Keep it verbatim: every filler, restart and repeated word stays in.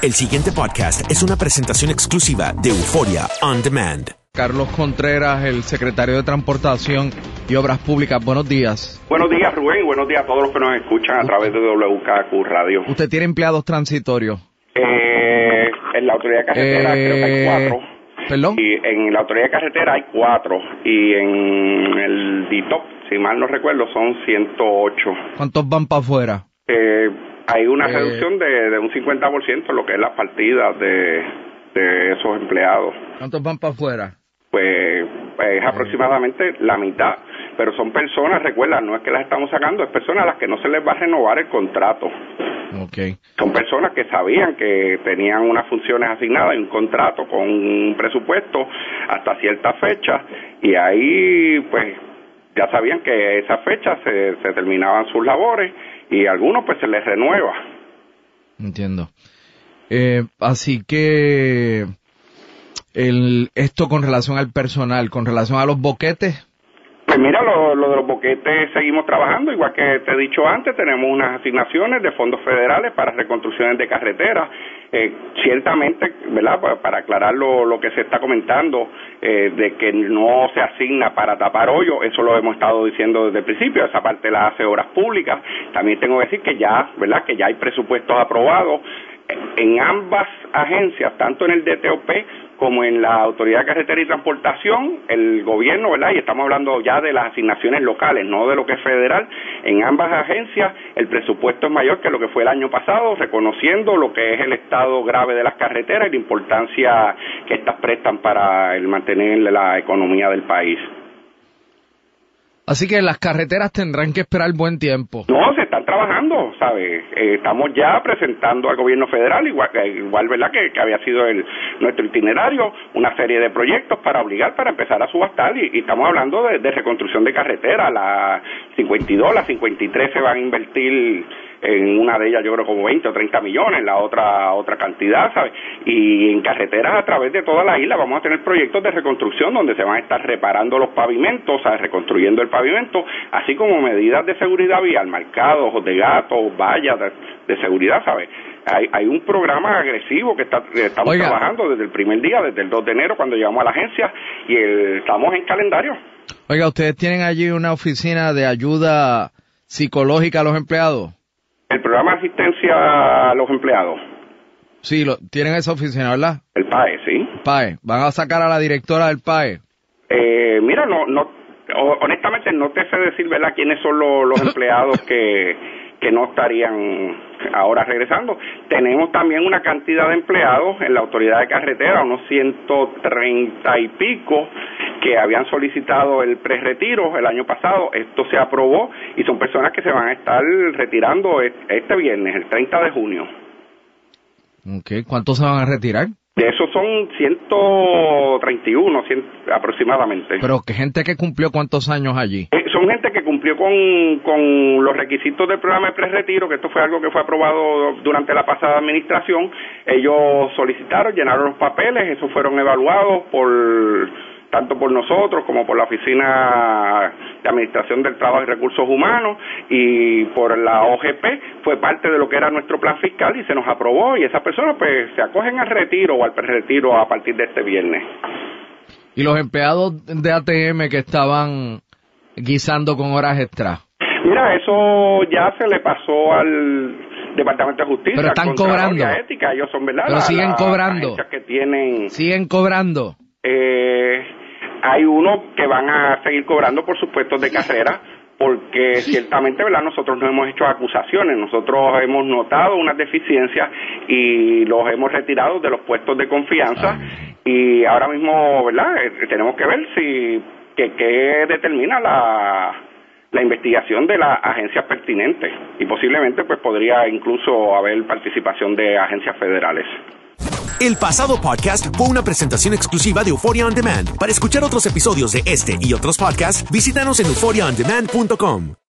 El siguiente podcast es una presentación exclusiva de Euphoria On Demand. Carlos Contreras, el secretario de Transportación y Obras Públicas. Buenos días. Buenos días, Rubén, y buenos días a todos los que nos escuchan a través de W K Q Radio. ¿Usted tiene empleados transitorios? Eh, en la autoridad de carretera eh, creo que hay cuatro. ¿Perdón? Y en la autoridad de carretera hay cuatro. Y en el D I T O P, si mal no recuerdo, son ciento ocho. ¿Cuántos van para afuera? Eh, hay una eh, reducción de, de un cincuenta por ciento en lo que es las partidas de, de esos empleados. ¿Cuántos van para afuera? Pues es aproximadamente la mitad, pero son personas, recuerda, no es que las estamos sacando, es personas a las que no se les va a renovar el contrato. Okay. Son personas que sabían que tenían unas funciones asignadas y un contrato con un presupuesto hasta cierta fecha, y ahí pues ya sabían que esa fecha se, se terminaban sus labores, y a algunos pues se les renueva. Entiendo. Eh, así que el esto con relación al personal, con relación a los boquetes. Pues mira, lo, lo de los boquetes seguimos trabajando, igual que te he dicho antes, tenemos unas asignaciones de fondos federales para reconstrucciones de carreteras. Eh, ciertamente, ¿verdad?, para, para aclarar lo, lo que se está comentando, eh, de que no se asigna para tapar hoyos, eso lo hemos estado diciendo desde el principio, esa parte la hace Obras Públicas. También tengo que decir que ya, ¿verdad?, que ya hay presupuestos aprobados en ambas agencias, tanto en el D T O P como en la Autoridad de Carretera y Transportación, el gobierno, ¿verdad?, y estamos hablando ya de las asignaciones locales, no de lo que es federal. En ambas agencias el presupuesto es mayor que lo que fue el año pasado, reconociendo lo que es el estado grave de las carreteras y la importancia que estas prestan para el mantener la economía del país. Así que las carreteras tendrán que esperar buen tiempo. No, se están trabajando, ¿sabes? Eh, estamos ya presentando al gobierno federal, igual, igual ¿verdad?, que, que había sido el, nuestro itinerario, una serie de proyectos para obligar, para empezar a subastar, y, y estamos hablando de, de reconstrucción de carreteras. La cincuenta y dos, la cincuenta y tres se van a invertir en una de ellas, yo creo como veinte o treinta millones, la otra otra cantidad, ¿sabes? Y en carreteras a través de toda la isla vamos a tener proyectos de reconstrucción donde se van a estar reparando los pavimentos, ¿sabes?, reconstruyendo el pavimento, así como medidas de seguridad vial, marcados, ojos de gato, vallas de, de seguridad, ¿sabes? Hay, hay un programa agresivo que, está, que estamos Oiga. trabajando desde el primer día, desde el dos de enero, cuando llegamos a la agencia, y el, estamos en calendario. Oiga, ¿ustedes tienen allí una oficina de ayuda psicológica a los empleados? El programa de asistencia a los empleados. Sí, lo, tienen esa oficina, ¿verdad? El P A E, sí. P A E. ¿Van a sacar a la directora del P A E? Eh, mira, no, no, honestamente no te sé decir, ¿verdad?, quiénes son los, los empleados que, que no estarían ahora regresando. Tenemos también una cantidad de empleados en la autoridad de carretera, unos ciento treinta y pico, que habían solicitado el prerretiro el año pasado. Esto se aprobó y son personas que se van a estar retirando este viernes, el treinta de junio. Okay. ¿Cuántos se van a retirar? De esos son ciento treinta y uno cien, aproximadamente. Pero que gente que cumplió cuántos años allí. Eh, son gente que cumplió con, con los requisitos del programa de prerretiro, que esto fue algo que fue aprobado durante la pasada administración. Ellos solicitaron, llenaron los papeles, esos fueron evaluados por tanto por nosotros como por la Oficina de Administración del Trabajo y Recursos Humanos y por la O G P, fue parte de lo que era nuestro plan fiscal y se nos aprobó, y esas personas pues se acogen al retiro o al prerretiro a partir de este viernes. ¿Y los empleados de A T M que estaban guisando con horas extra? Mira, eso ya se le pasó al Departamento de Justicia. Pero están cobrando. Ética, ellos son, ¿verdad? Pero la, siguen la, cobrando. Que tienen, siguen cobrando. Eh, hay unos que van a seguir cobrando por sus puestos de carrera, porque ciertamente, ¿verdad?, nosotros no hemos hecho acusaciones, nosotros hemos notado unas deficiencias y los hemos retirado de los puestos de confianza. Ay. Y ahora mismo, ¿verdad?, eh, tenemos que ver si que, que determina la la investigación de las agencias pertinentes, y posiblemente pues podría incluso haber participación de agencias federales. El pasado podcast fue una presentación exclusiva de Euphoria On Demand. Para escuchar otros episodios de este y otros podcasts, visítanos en euphoria on demand punto com.